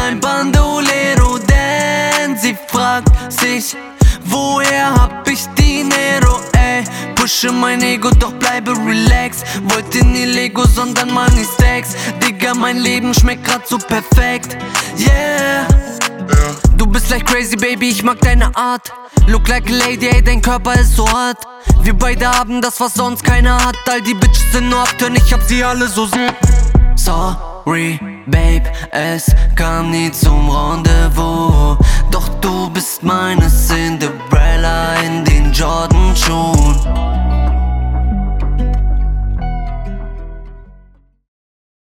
ein Bandolero, denn sie fragt sich, woher hab ich Dinero, ey. Pushe mein Ego, doch bleibe relax. Wollte nie Lego, sondern Money Stacks. Digga, mein Leben schmeckt grad so perfekt, yeah. Du bist like crazy, baby, ich mag deine Art. Look like a lady, ey, dein Körper ist so hart. Wir beide haben das, was sonst keiner hat. All die Bitches sind nur Abturn, ich hab sie alle so sorry, babe, es kam nie zum Rendezvous. Doch du bist meine Cinderella in den Jordan-Schuhen.